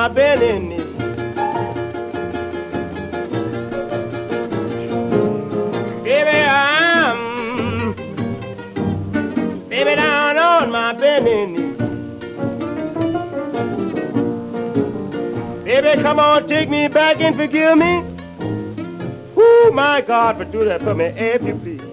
my bending knee. Baby, down on my bending knee. Baby, come on, take me back and forgive me. Woo, my God, but do that for me if you please.